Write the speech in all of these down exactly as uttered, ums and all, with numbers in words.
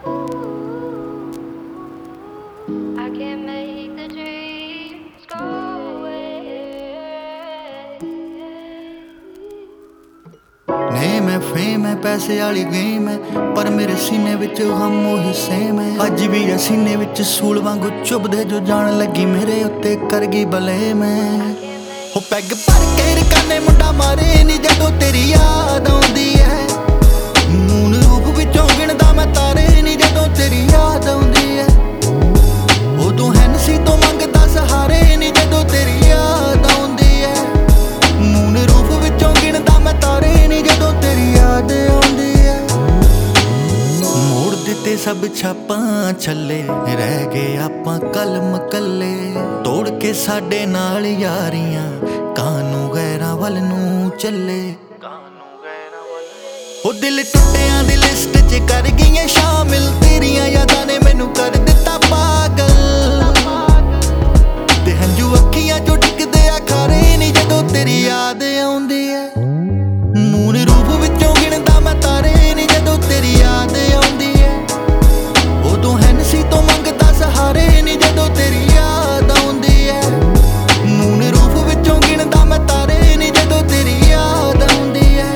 I can't make the dreams go away. Name है fame है पैसे वाली गेम है पर मेरे सीने विच गम ओही सेम है अज भी है सीने विच सूल वांगू चुभदे जो जान लगी मेरे उत्ते कर गई भले मैं हो पैग भर के रकाने मुंडा मारे नी जदों तेरी याद आउंदी है मून रूप विचों गिणदा मैं तारे नी जदों तेरी याद आउंदी है उदों हैनसी तो मंगदा सहारे नी जदों तेरी याद आउंदी है मून रूप विचों गिणदा मैं तारे नी जदों तेरी याद आउंदी है मोड़ दिते सब छापां छल्ले रह गए आपां कलम कल्ले तोड़ के साडे नाल यारियां कानू गैरां वल नूं चले ओ दिल टुटियां दी लिस्ट च कर गईयां शामिल तेरियां यादां ने मैनू कर दिता पागल ते हंजू अखियां चों डिगदे आ खारे नी जदों तेरी याद आउंदी है मून रूप विचों गिणदा मैं तारे नी जदों तेरी याद आउंदी है उदों हैनसी तो मंगदा सहारे नी जदों तेरी याद आउंदी है मून रूप विचों गिणदा मैं तारे नी जदों तेरी याद आउंदी है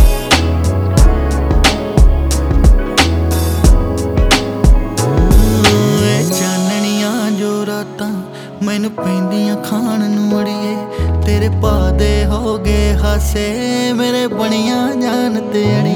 चानणियां जो रातां मैनू पैंदियां खाण नूं अड़िए तेरे भादे हो गए हासे मेरे बणियां जान ते अड़िए